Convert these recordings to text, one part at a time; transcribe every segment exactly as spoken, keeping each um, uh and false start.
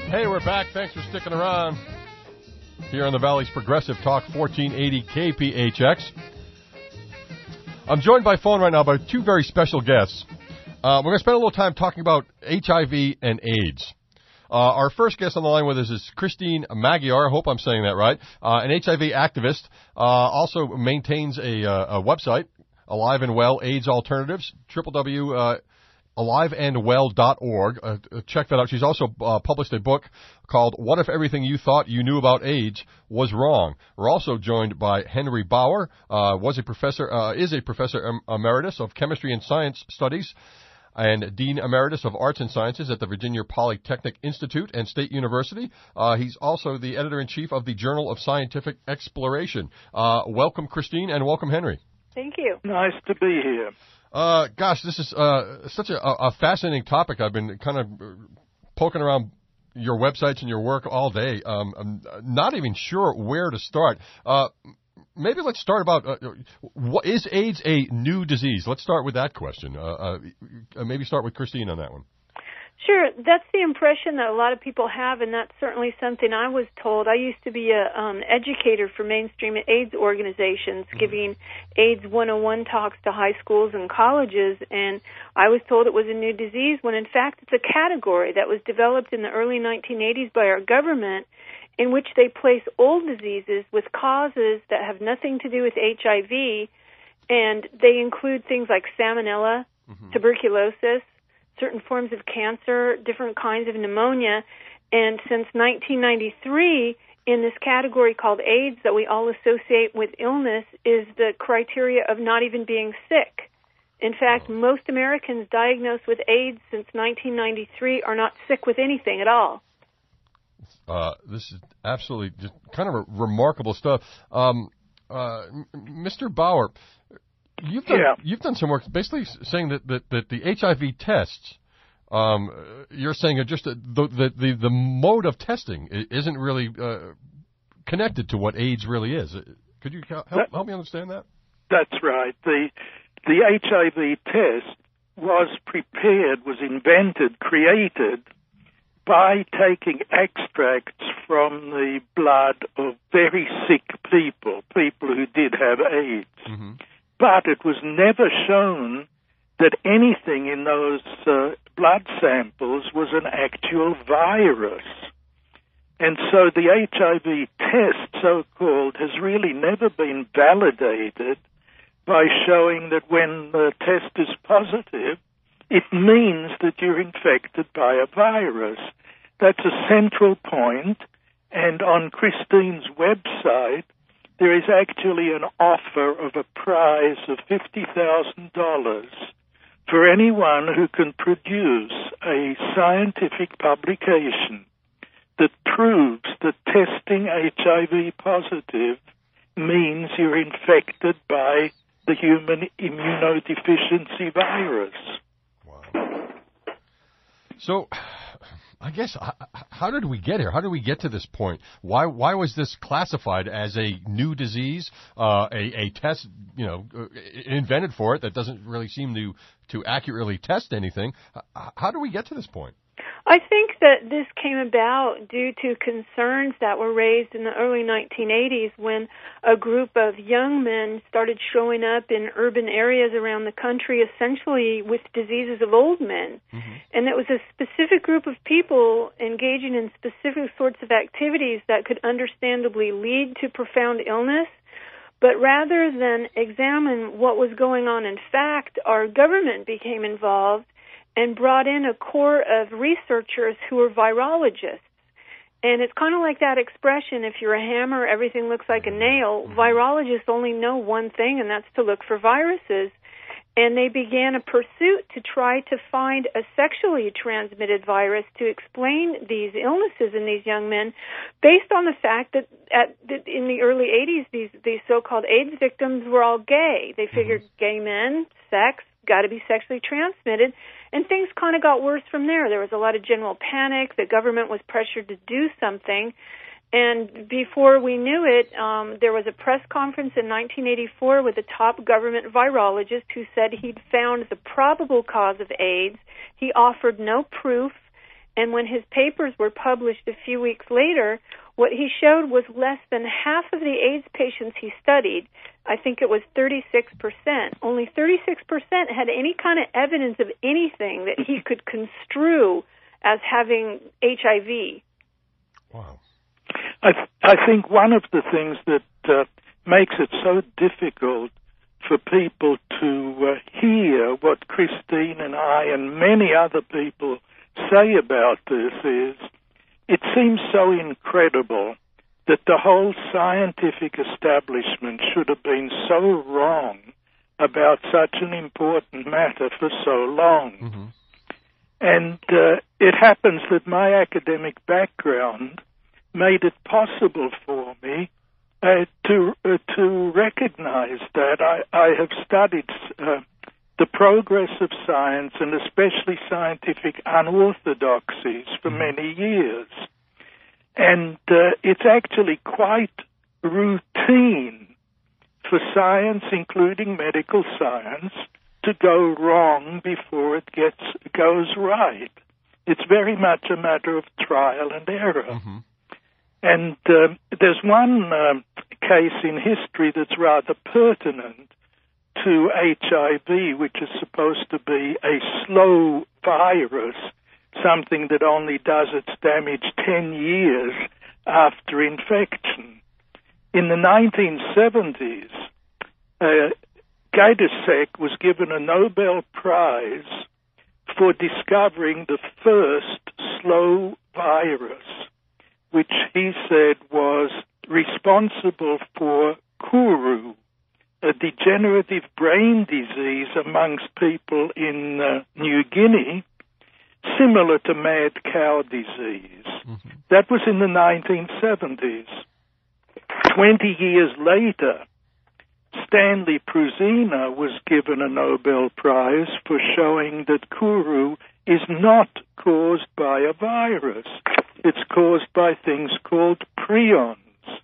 Hey, we're back. Thanks for sticking around here on the Valley's Progressive Talk, fourteen eighty K P H X. I'm joined by phone right now by two very special guests. Uh, we're going to spend a little time talking about H I V and AIDS. Uh, our first guest on the line with us is Christine Magyar. I hope I'm saying that right. Uh, an H I V activist. Uh, also maintains a, uh, a website, Alive and Well AIDS Alternatives, w w w dot alive and well dot org. Uh, check that out. She's also uh, published a book called What If Everything You Thought You Knew About AIDS Was Wrong. We're also joined by Henry Bauer, uh, was a professor, uh, is a professor emeritus of chemistry and science studies and Dean Emeritus of Arts and Sciences at the Virginia Polytechnic Institute and State University. Uh, he's also the editor-in-chief of the Journal of Scientific Exploration. Uh, welcome, Christine, and welcome, Henry. Thank you. Nice to be here. Uh, gosh, this is uh, such a, a fascinating topic. I've been kind of poking around your websites and your work all day. Um, I'm not even sure where to start. Uh, maybe let's start about, uh, what, is AIDS a new disease? Let's start with that question. Uh, uh, maybe start with Christine on that one. Sure. That's the impression that a lot of people have, and that's certainly something I was told. I used to be a um, educator for mainstream AIDS organizations, mm-hmm. giving AIDS one oh one talks to high schools and colleges, and I was told it was a new disease when, in fact, it's a category that was developed in the early nineteen eighties by our government, in which they place old diseases with causes that have nothing to do with H I V, and they include things like salmonella, mm-hmm. tuberculosis, certain forms of cancer, different kinds of pneumonia. And since nineteen ninety-three, in this category called AIDS that we all associate with illness, is the criteria of not even being sick. In fact, most Americans diagnosed with AIDS since nineteen ninety-three are not sick with anything at all. Uh, this is absolutely just kind of remarkable stuff. Um, uh, Mister Bauer, You've done, yeah. you've done some work basically saying that, that, that the H I V tests, um, you're saying are just the, the, the, the mode of testing isn't really uh, connected to what AIDS really is. Could you help, that, help me understand that? That's right. The, the H I V test was prepared, was invented, created by taking extracts from the blood of very sick people, people who did have AIDS. Mm-hmm. But it was never shown that anything in those uh, blood samples was an actual virus. And so the H I V test, so-called, has really never been validated by showing that when the test is positive, it means that you're infected by a virus. That's a central point, and on Christine's website, there is actually an offer of a prize of fifty thousand dollars for anyone who can produce a scientific publication that proves that testing H I V positive means you're infected by the human immunodeficiency virus. Wow. So, I guess, how did we get here? How did we get to this point? Why why was this classified as a new disease, uh, a, a test, you know, invented for it that doesn't really seem to, to accurately test anything? How did we get to this point? I think that this came about due to concerns that were raised in the early nineteen eighties when a group of young men started showing up in urban areas around the country essentially with diseases of old men. Mm-hmm. And it was a specific group of people engaging in specific sorts of activities that could understandably lead to profound illness. But rather than examine what was going on in fact, our government became involved and brought in a core of researchers who are virologists. And it's kind of like that expression, if you're a hammer, everything looks like a nail. Virologists only know one thing, and that's to look for viruses. And they began a pursuit to try to find a sexually transmitted virus to explain these illnesses in these young men, based on the fact that at, that in the early eighties, these, these so-called AIDS victims were all gay. They figured gay men, sex, got to be sexually transmitted. And things kind of got worse from there. There was a lot of general panic. The government was pressured to do something. And before we knew it, um, there was a press conference in nineteen eighty-four with a top government virologist who said he'd found the probable cause of AIDS. He offered no proof. And when his papers were published a few weeks later, what he showed was less than half of the AIDS patients he studied, I think it was thirty-six percent, only thirty-six percent had any kind of evidence of anything that he could construe as having H I V. Wow. I, th- I think one of the things that uh, makes it so difficult for people to uh, hear what Christine and I and many other people say about this is it seems so incredible that the whole scientific establishment should have been so wrong about such an important matter for so long. Mm-hmm. And uh, it happens that my academic background made it possible for me uh, to uh, to recognize that. I, I have studied uh, the progress of science and especially scientific unorthodoxies for many years. And uh, it's actually quite routine for science, including medical science, to go wrong before it gets goes right. It's very much a matter of trial and error. Mm-hmm. And uh, there's one uh, case in history that's rather pertinent to H I V, which is supposed to be a slow virus, something that only does its damage ten years after infection. In the nineteen seventies, uh, Gajdusek was given a Nobel Prize for discovering the first slow virus, which he said was responsible for Kuru, a degenerative brain disease amongst people in uh, New Guinea, similar to mad cow disease. Mm-hmm. That was in the nineteen seventies. Twenty years later, Stanley Prusina was given a Nobel Prize for showing that Kuru is not caused by a virus. It's caused by things called prions.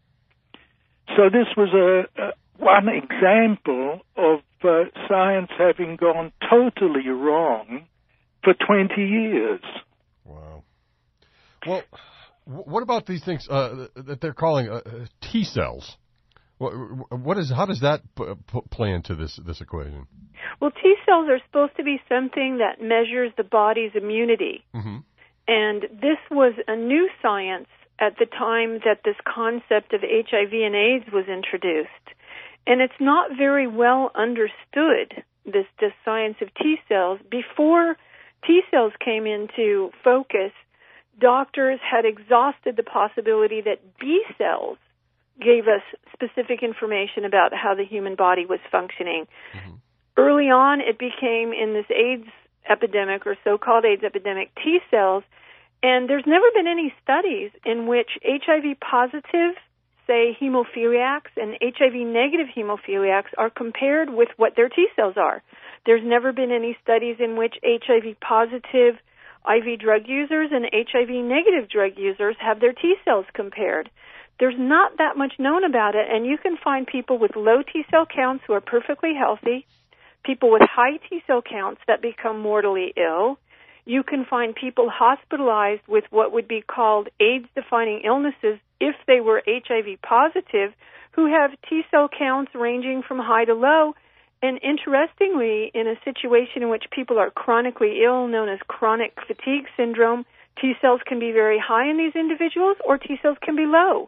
So this was a, a one example of uh, science having gone totally wrong for twenty years. Wow. Well, what about these things uh, that they're calling uh, T cells? What, what is? How does that p- p- play into this this equation? Well, T cells are supposed to be something that measures the body's immunity. Mm-hmm. And this was a new science at the time that this concept of H I V and AIDS was introduced. And it's not very well understood, this, this science of T cells. Before T cells came into focus, doctors had exhausted the possibility that B cells gave us specific information about how the human body was functioning. Mm-hmm. Early on, it became, in this AIDS epidemic, or so-called AIDS epidemic, T cells, and there's never been any studies in which H I V positive, say, hemophiliacs and H I V negative hemophiliacs are compared with what their T cells are. There's never been any studies in which H I V positive I V drug users and H I V negative drug users have their T cells compared. There's not that much known about it, and you can find people with low T cell counts who are perfectly healthy, people with high T cell counts that become mortally ill. You can find people hospitalized with what would be called AIDS-defining illnesses if they were H I V positive, who have T cell counts ranging from high to low. And interestingly, in a situation in which people are chronically ill, known as chronic fatigue syndrome, T cells can be very high in these individuals, or T cells can be low.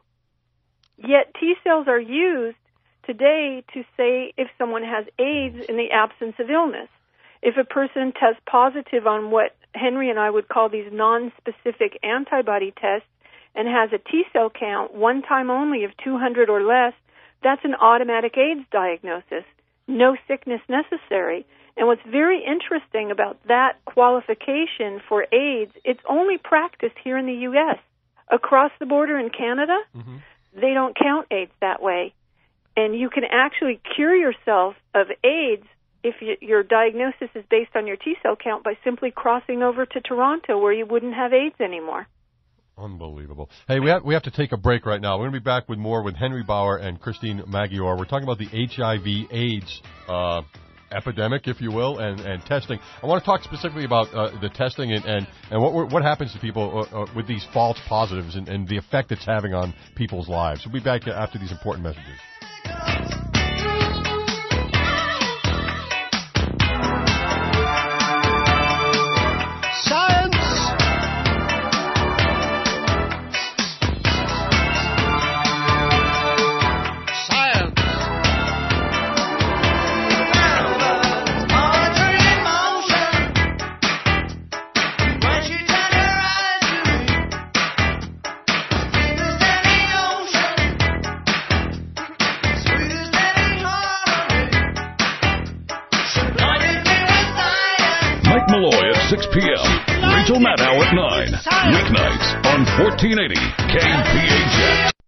Yet T cells are used today to say if someone has AIDS in the absence of illness. If a person tests positive on what Henry and I would call these non-specific antibody tests and has a T cell count one time only of two hundred or less, that's an automatic AIDS diagnosis. No sickness necessary. And what's very interesting about that qualification for AIDS, it's only practiced here in the U S Across the border in Canada, mm-hmm. they don't count AIDS that way. And you can actually cure yourself of AIDS if you, your diagnosis is based on your T cell count by simply crossing over to Toronto, where you wouldn't have AIDS anymore. Unbelievable. Hey, we have, we have to take a break right now. We're going to be back with more with Henry Bauer and Christine Magyar. We're talking about the H I V AIDS uh, epidemic, if you will, and, and testing. I want to talk specifically about uh, the testing and, and, and what what happens to people uh, uh, with these false positives and, and the effect it's having on people's lives. We'll be back after these important messages. six p.m. Rachel Maddow at nine. Weeknights on fourteen eighty K P H X.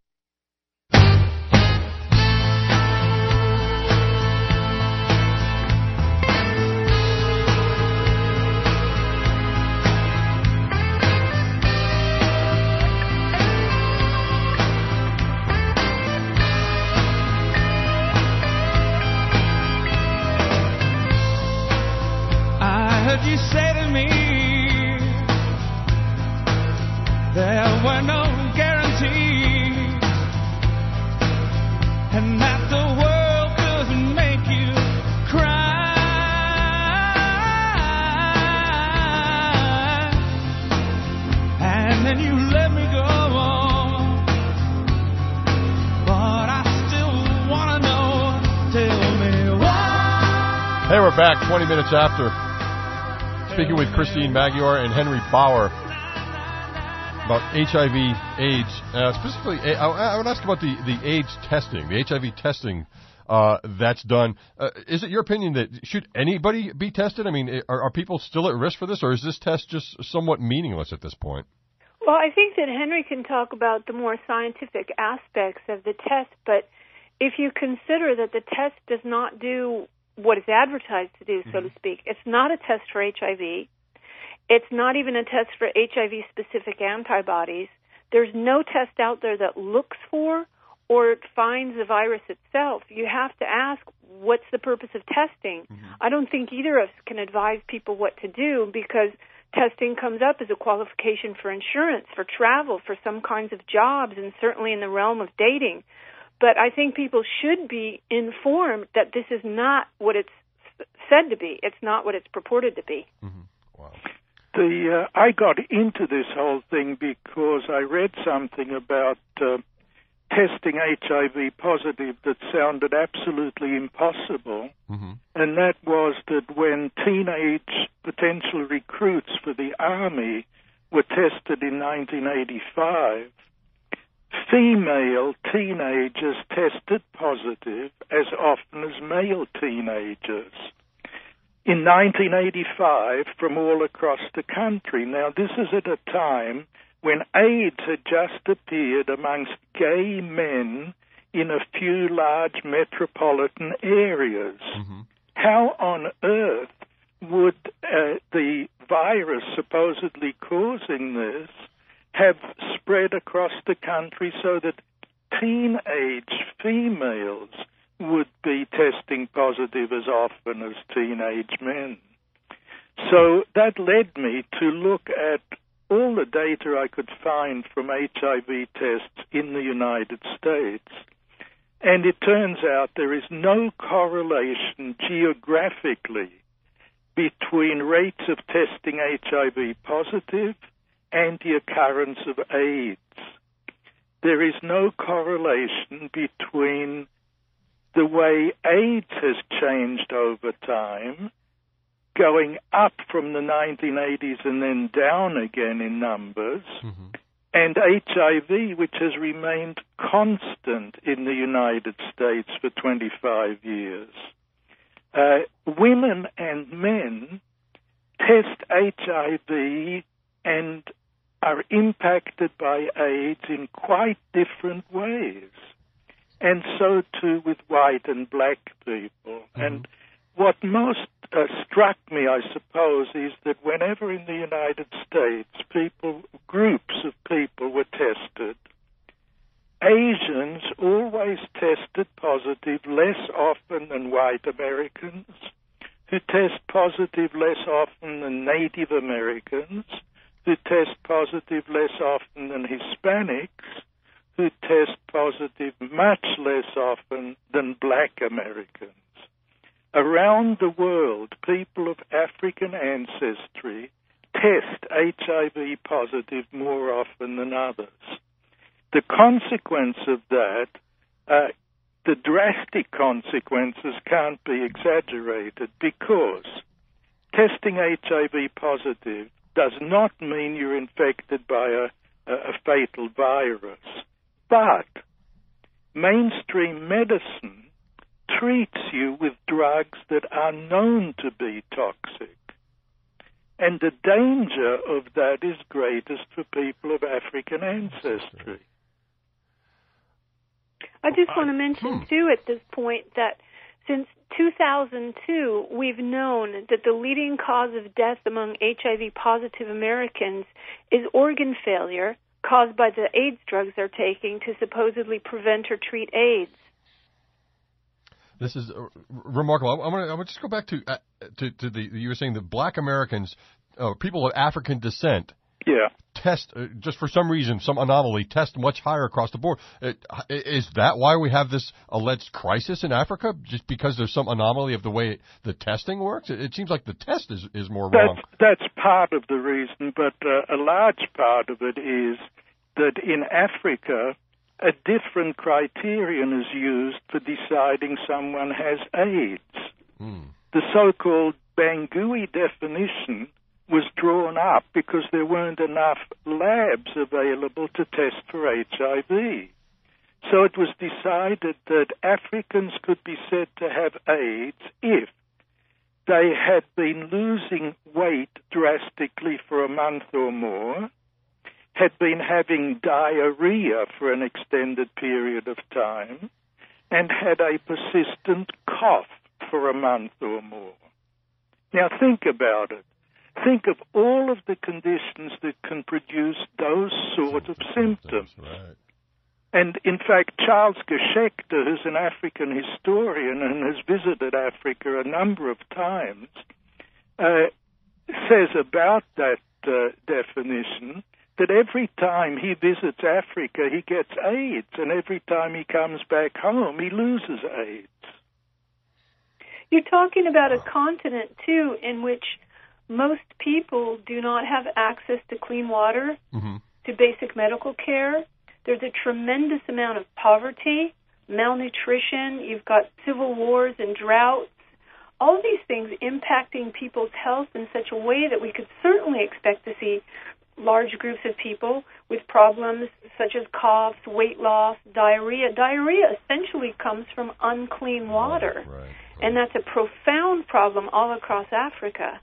You say to me there were no guarantees, and that the world doesn't make you cry, and then you let me go on, but I still want to know, tell me why. Hey, we're back twenty minutes after. Speaking with Christine Magyar and Henry Bauer about H I V AIDS. Uh, specifically, I, I would ask about the, the AIDS testing, the H I V testing uh, that's done. Uh, is it your opinion that should anybody be tested? I mean, are, are people still at risk for this, or is this test just somewhat meaningless at this point? Well, I think that Henry can talk about the more scientific aspects of the test, but if you consider that the test does not do what it's advertised to do, so mm-hmm. to speak. It's not a test for H I V. It's not even a test for H I V-specific antibodies. There's no test out there that looks for or finds the virus itself. You have to ask, what's the purpose of testing? Mm-hmm. I don't think either of us can advise people what to do, because testing comes up as a qualification for insurance, for travel, for some kinds of jobs, and certainly in the realm of dating. But I think people should be informed that this is not what it's said to be. It's not what it's purported to be. Mm-hmm. Wow. The uh, I got into this whole thing because I read something about uh, testing H I V positive that sounded absolutely impossible, mm-hmm. and that was that when teenage potential recruits for the Army were tested in nineteen eighty-five, female teenagers tested positive as often as male teenagers. In nineteen eighty-five, from all across the country. Now, this is at a time when AIDS had just appeared amongst gay men in a few large metropolitan areas. Mm-hmm. How on earth would uh, the virus supposedly causing this have spread across the country so that teenage females would be testing positive as often as teenage men? So that led me to look at all the data I could find from H I V tests in the United States. And it turns out there is no correlation geographically between rates of testing H I V positive and the occurrence of AIDS. There is no correlation between the way AIDS has changed over time, going up from the nineteen eighties and then down again in numbers, mm-hmm. and H I V, which has remained constant in the United States for twenty-five years. Uh, women and men test H I V and are impacted by AIDS in quite different ways. And so too with white and black people. Mm-hmm. And what most uh, struck me, I suppose, is that whenever in the United States people, groups of people were tested, Asians always tested positive less often than white Americans, who test positive less often than Native Americans, who test positive less often than Hispanics, who test positive much less often than black Americans. Around the world, people of African ancestry test H I V positive more often than others. The consequence of that, uh, the drastic consequences can't be exaggerated, because testing H I V positive does not mean you're infected by a, a, a fatal virus. But mainstream medicine treats you with drugs that are known to be toxic. And the danger of that is greatest for people of African ancestry. I just want to mention, too, at this point, that since two thousand two, we've known that the leading cause of death among H I V-positive Americans is organ failure caused by the AIDS drugs they're taking to supposedly prevent or treat AIDS. This is uh, remarkable. I'm going to I'm gonna just go back to, uh, to to the you were saying that black Americans, uh, people of African descent, yeah, test uh, just for some reason, some anomaly, test much higher across the board. Uh, is that why we have this alleged crisis in Africa? Just because there's some anomaly of the way the testing works? It, it seems like the test is, is more wrong. That's, that's part of the reason, but uh, a large part of it is that in Africa, a different criterion is used for deciding someone has AIDS. Mm. The so-called Bangui definition was drawn up because there weren't enough labs available to test for H I V. So it was decided that Africans could be said to have AIDS if they had been losing weight drastically for a month or more, had been having diarrhea for an extended period of time, and had a persistent cough for a month or more. Now think about it. Think of all of the conditions that can produce those sort of symptoms. Right. And in fact, Charles Geshechter, who's an African historian and has visited Africa a number of times, uh, says about that uh, definition that every time he visits Africa, he gets AIDS, and every time he comes back home, he loses AIDS. You're talking about a continent, too, in which most people do not have access to clean water, mm-hmm. to basic medical care. There's a tremendous amount of poverty, malnutrition. You've got civil wars and droughts. All these things impacting people's health in such a way that we could certainly expect to see large groups of people with problems such as coughs, weight loss, diarrhea. Diarrhea essentially comes from unclean water, right, right, right. And that's a profound problem all across Africa.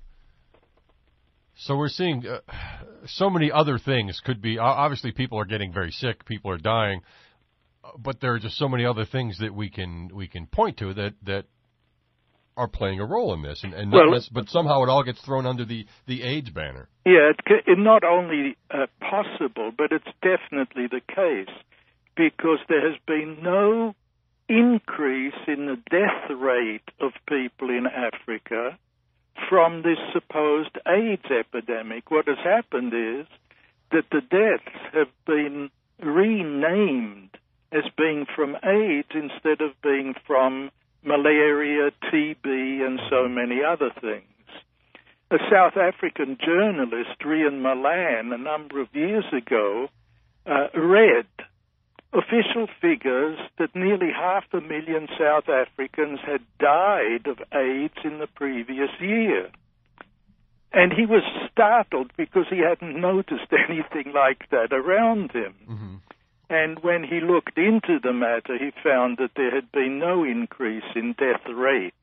So we're seeing uh, so many other things could be, obviously people are getting very sick, people are dying, but there are just so many other things that we can we can point to that, that are playing a role in this, and, and not well, but somehow it all gets thrown under the, the AIDS banner. Yeah, it, it's not only uh, possible, but it's definitely the case, because there has been no increase in the death rate of people in Africa from this supposed AIDS epidemic. What has happened is that the deaths have been renamed as being from AIDS instead of being from malaria, T B, and so many other things. A South African journalist, Rian Malan, a number of years ago, uh, read official figures that nearly half a million South Africans had died of AIDS in the previous year. And he was startled because he hadn't noticed anything like that around him. Mm-hmm. And when he looked into the matter, he found that there had been no increase in death rates.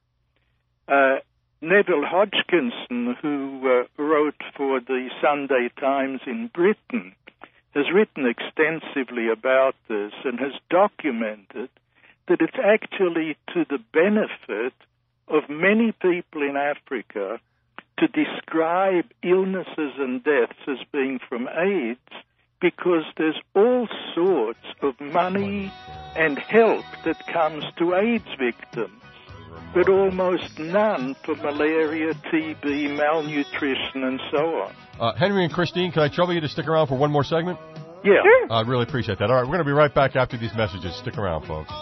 Uh, Neville Hodgkinson, who uh, wrote for the Sunday Times in Britain, has written extensively about this and has documented that it's actually to the benefit of many people in Africa to describe illnesses and deaths as being from AIDS, because there's all sorts of money and help that comes to AIDS victims. but almost none for malaria, T B, malnutrition, and so on. Uh, Henry and Christine, can I trouble you to stick around for one more segment? Yeah. Sure. I really appreciate that. All right, we're going to be right back after these messages. Stick around, folks.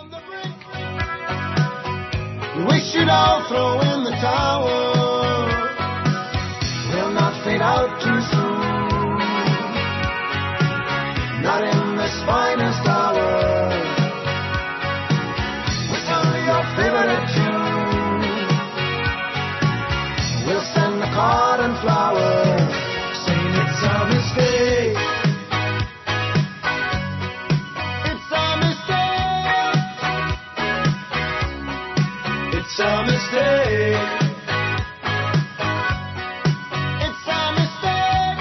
We should all throw in the towel. We'll not fade out too soon. Not in this finest hour. With only your favorite tune. We'll send the card and flowers, saying it's a mistake. It's a mistake. It's a mistake. It's a mistake.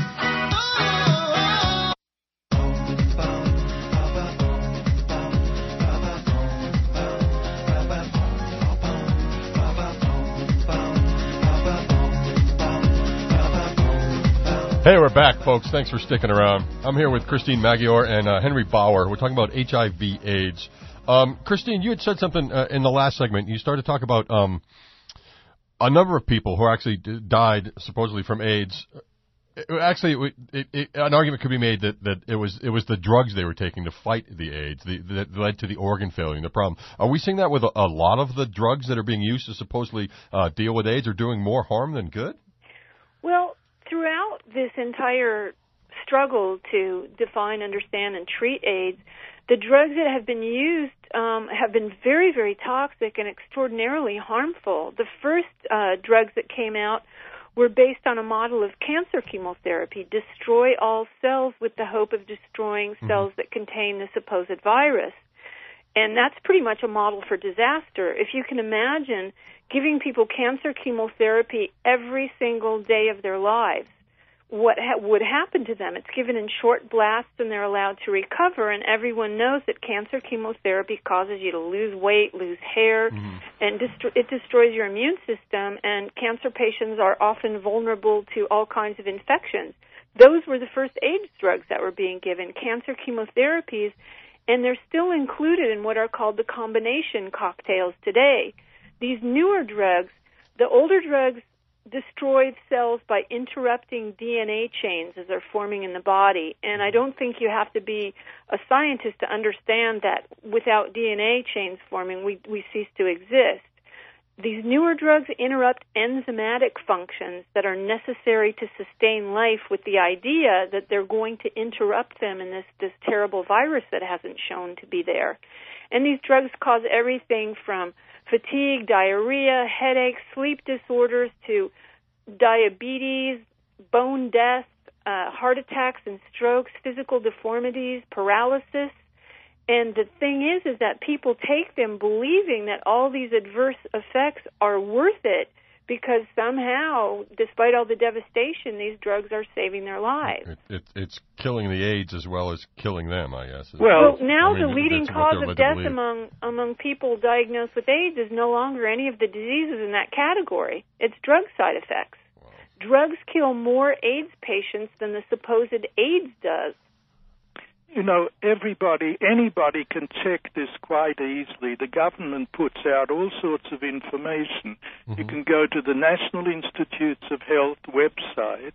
Hey, we're back, folks. Thanks for sticking around. I'm here with Christine Maggiore and uh, Henry Bauer. We're talking about H I V AIDS. Um, Christine, you had said something uh, in the last segment. You started to talk about um, a number of people who actually d- died supposedly from AIDS. It, actually, it, it, an argument could be made that, that it was it was the drugs they were taking to fight the AIDS the, that led to the organ failure and the problem. Are we seeing that with a, a lot of the drugs that are being used to supposedly uh, deal with AIDS are doing more harm than good? Well, throughout this entire struggle to define, understand, and treat AIDS, the drugs that have been used um, have been very, very toxic and extraordinarily harmful. The first uh, drugs that came out were based on a model of cancer chemotherapy, destroy all cells with the hope of destroying mm-hmm. cells that contain the supposed virus. And that's pretty much a model for disaster. If you can imagine giving people cancer chemotherapy every single day of their lives, what ha- would happen to them? It's given in short blasts and they're allowed to recover, and everyone knows that cancer chemotherapy causes you to lose weight, lose hair, mm-hmm. and dest- it destroys your immune system, and cancer patients are often vulnerable to all kinds of infections. Those were the first AIDS drugs that were being given, cancer chemotherapies, and they're still included in what are called the combination cocktails today. These newer drugs, the older drugs destroy cells by interrupting D N A chains as they're forming in the body. And I don't think you have to be a scientist to understand that without D N A chains forming, we, we cease to exist. These newer drugs interrupt enzymatic functions that are necessary to sustain life with the idea that they're going to interrupt them in this, this terrible virus that hasn't shown to be there. And these drugs cause everything from fatigue, diarrhea, headaches, sleep disorders, to diabetes, bone death, uh, heart attacks and strokes, physical deformities, paralysis. And the thing is, is that people take them believing that all these adverse effects are worth it because somehow, despite all the devastation, these drugs are saving their lives. It, it, it's killing the AIDS as well as killing them, I guess. Well, well now I mean, the leading cause of death among among people diagnosed with AIDS is no longer any of the diseases in that category. It's drug side effects. Wow. Drugs kill more AIDS patients than the supposed AIDS does. You know, everybody, anybody can check this quite easily. The government puts out all sorts of information. Mm-hmm. You can go to the National Institutes of Health website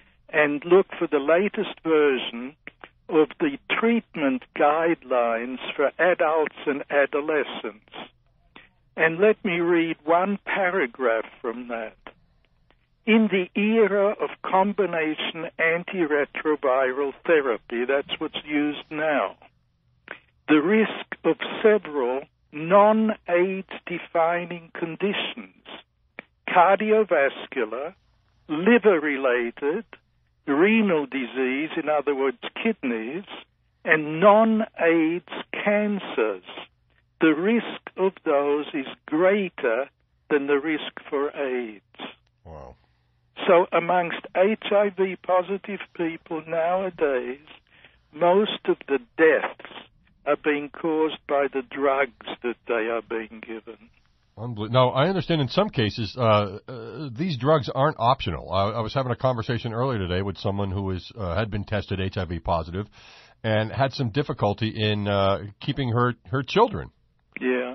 and look for the latest version of the treatment guidelines for adults and adolescents. And let me read one paragraph from that. In the era of combination antiretroviral therapy, that's what's used now, the risk of several non-AIDS defining conditions, cardiovascular, liver-related, renal disease, in other words, kidneys, and non-AIDS cancers, the risk of those is greater than the risk for AIDS. Wow. So amongst H I V-positive people nowadays, most of the deaths are being caused by the drugs that they are being given. Unbelievable. Now, I understand in some cases uh, uh, these drugs aren't optional. I, I was having a conversation earlier today with someone who was uh, had been tested H I V positive and had some difficulty in uh, keeping her, her children. Yeah.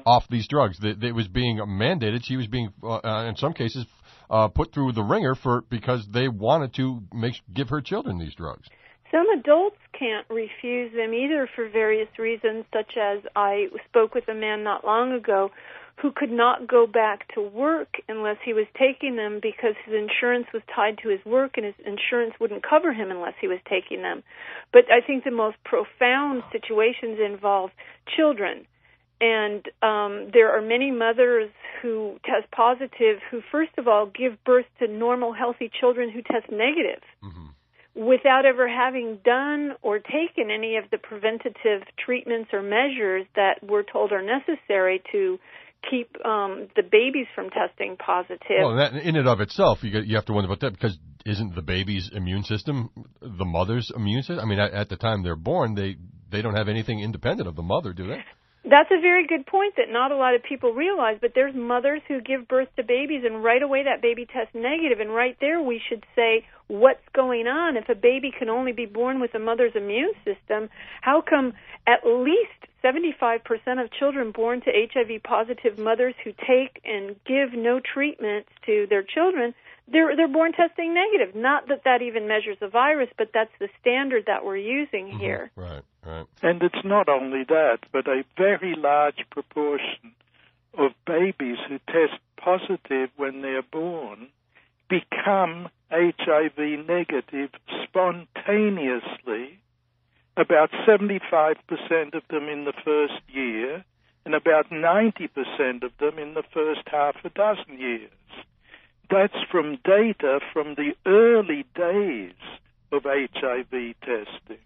off these drugs. That it was being mandated. She was being, uh, uh, in some cases, uh, put through the ringer for because they wanted to make give her children these drugs. Some adults can't refuse them either for various reasons, such as I spoke with a man not long ago who could not go back to work unless he was taking them because his insurance was tied to his work and his insurance wouldn't cover him unless he was taking them. But I think the most profound situations involve children. And um, there are many mothers who test positive who, first of all, give birth to normal, healthy children who test negative. Mm-hmm. Without ever having done or taken any of the preventative treatments or measures that we're told are necessary to keep um, the babies from testing positive. Well, that, in and of itself, you get, you have to wonder about that because isn't the baby's immune system the mother's immune system? I mean, at, at the time they're born, they they don't have anything independent of the mother, do they? That's a very good point that not a lot of people realize, but there's mothers who give birth to babies and right away that baby tests negative, and right there we should say, what's going on? If a baby can only be born with a mother's immune system, how come at least seventy-five percent of children born to H I V-positive mothers who take and give no treatments to their children, they're, they're born testing negative? Not that that even measures the virus, but that's the standard that we're using mm-hmm. here. Right, right. And it's not only that, but a very large proportion of babies who test positive when they're born become H I V negative spontaneously, about seventy-five percent of them in the first year, and about ninety percent of them in the first half a dozen years. That's from data from the early days of H I V testing.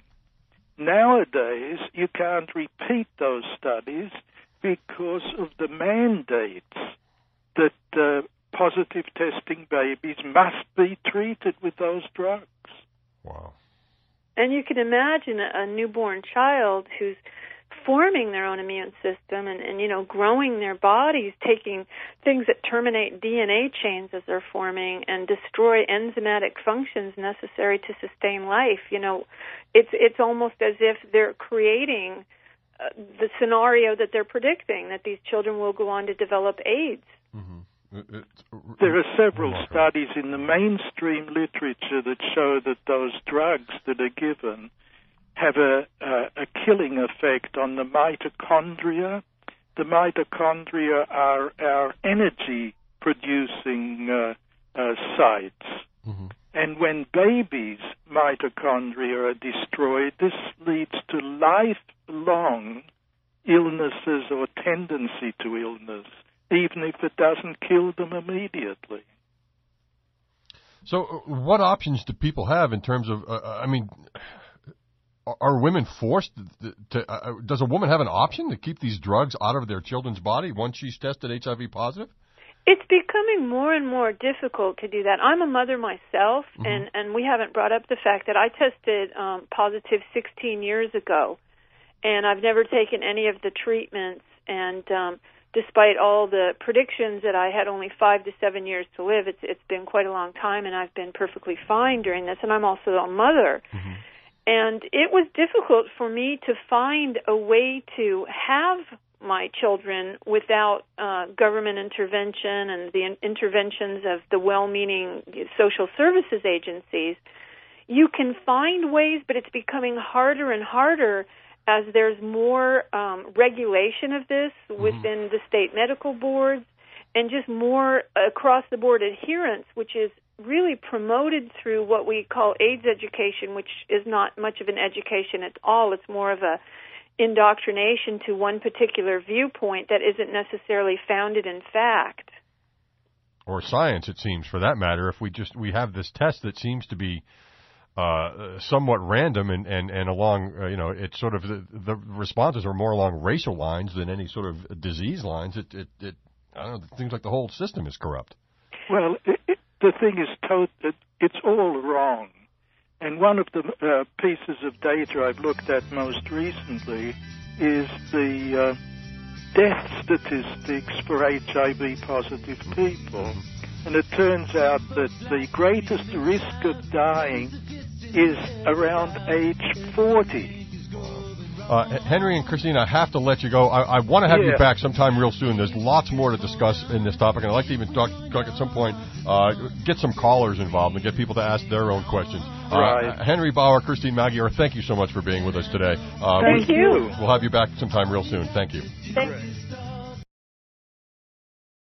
Nowadays, you can't repeat those studies because of the mandates that uh, positive testing babies must be treated with those drugs. Wow. And you can imagine a, a newborn child who's forming their own immune system and, and, you know, growing their bodies, taking things that terminate D N A chains as they're forming and destroy enzymatic functions necessary to sustain life. You know, it's it's almost as if they're creating uh, the scenario that they're predicting, that these children will go on to develop AIDS. Mm-hmm. It, it, there are several studies in the mainstream literature that show that those drugs that are given have a, a, a killing effect on the mitochondria. The mitochondria are our energy-producing uh, uh, sites. Mm-hmm. And when babies' mitochondria are destroyed, this leads to lifelong illnesses or tendency to illness, even if it doesn't kill them immediately. So what options do people have in terms of, uh, I mean... Are women forced to, uh, does a woman have an option to keep these drugs out of their children's body once she's tested H I V positive? It's becoming more and more difficult to do that. I'm a mother myself, mm-hmm. and, and we haven't brought up the fact that I tested um, positive sixteen years ago, and I've never taken any of the treatments, and um, despite all the predictions that I had only five to seven years to live, it's, it's been quite a long time, and I've been perfectly fine during this, and I'm also a mother. Mm-hmm. And it was difficult for me to find a way to have my children without uh, government intervention and the in- interventions of the well-meaning social services agencies. You can find ways, but it's becoming harder and harder as there's more um, regulation of this mm-hmm. within the state medical boards and just more across-the-board adherence, which is really promoted through what we call AIDS education, which is not much of an education at all. It's more of a indoctrination to one particular viewpoint that isn't necessarily founded in fact. Or science, it seems, for that matter. If we just we have this test that seems to be uh, somewhat random and, and, and along, uh, you know, it's sort of the, the responses are more along racial lines than any sort of disease lines. It, it, it I don't know, it seems like the whole system is corrupt. Well, it, it, the thing is, to- it's all wrong. And one of the uh, pieces of data I've looked at most recently is the uh, death statistics for H I V-positive people. And it turns out that the greatest risk of dying is around age forty. Uh, Henry and Christine, I have to let you go. I, I want to have Yeah. you back sometime real soon. There's lots more to discuss in this topic, and I'd like to even talk, talk at some point, uh, get some callers involved and get people to ask their own questions. Right. Uh, Henry Bauer, Christine Magyar, thank you so much for being with us today. Uh, Thank we'll, you. We'll have you back sometime real soon. Thank you. Thank